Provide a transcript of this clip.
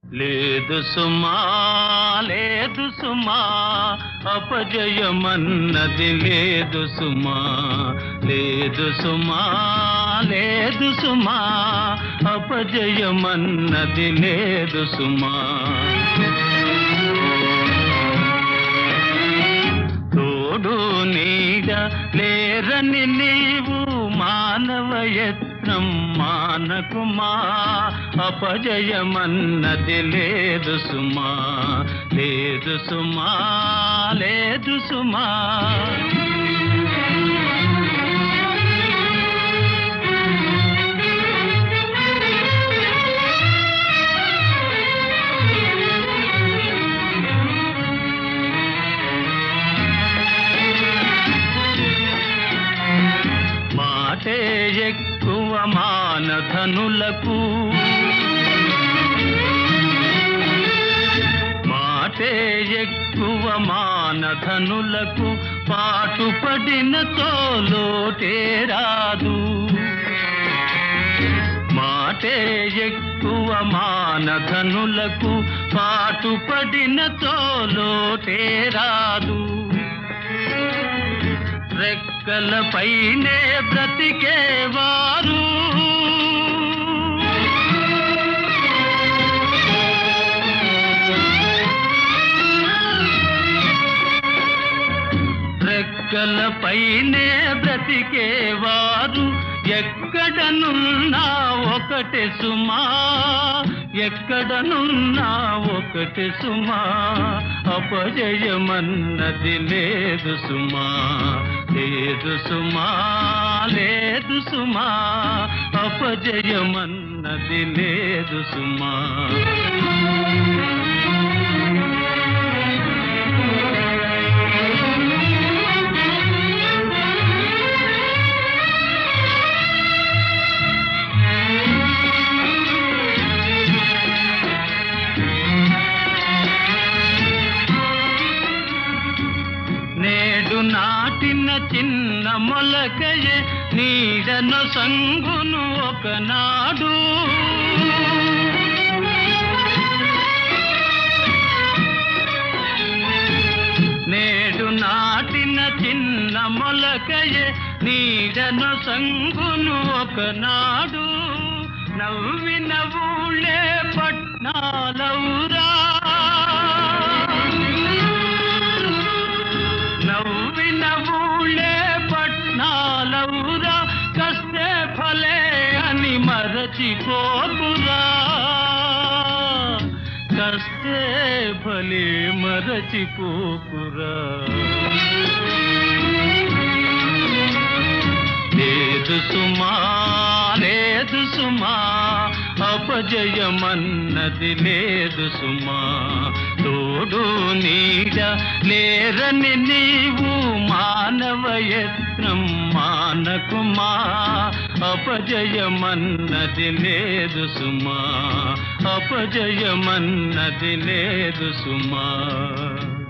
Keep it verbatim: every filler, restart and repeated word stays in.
లేదు సుమా లేదు సుమా అపజయమన్నది లేదు సుమా లేదు సుమా లేదు సుమా అపజయమన్నది లేదు సుమా తోడు నీడ లేరని నీవు మానవయత్నం మానకుమా అపజయమన్నది లేదు సుమా లేదు సుమా లేదు సుమా మాటే ఎక్కువ మానధనులకు మాటే ఎక్కువ మానధనులకు పాటుపడిన తోలోటే రాదు మాటే ఎక్కువ మానధనులకు పాటుపడిన తోలోటే రాదు రెక్కలపైనే బ్రతికేవారు రెక్కలపైనే బ్రతికేవారు ఎక్కడనున్నా ఒకటే సుమా ఎక్కడనున్నా ఒకటే సుమా అపజయమన్నది లేదు సుమా లేదు సుమా లేదు సుమా అపజయమన్నది లేదు సుమా నేడు నాటిన చిన్న మొలకయే నీడను సంగును ఒకనాడు నేడు నాటిన చిన్న మొలకయే నీడను సంగును ఒకనాడు నవ్విన ఊళ్ళే పట్నాలవురా నవ్విన ఊళ్ళే పట్నాలవురా కష్టే ఫలే అని మరచిపోకురా కష్టే ఫలే మరచిపోకురా లేదు సుమా లేదు సుమా అపజయమన్నది లేదు సుమా తోడు నీడ లేరని నీవు మానవయత్నం మానకుమా అపజయమన్నది లేదు సుమా అపజయమన్నది లేదు సుమా